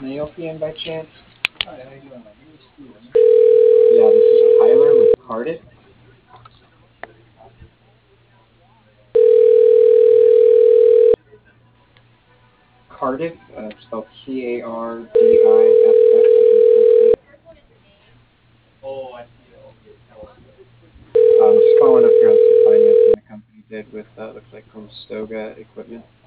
Neopian by chance? Hi, how you doing? My name is Steven. Yeah, this is Tyler with Cardiff. Cardiff, spelled Cardiff. Oh, I see. Okay, just following up here on some financing the company did with, looks like Costoga Equipment.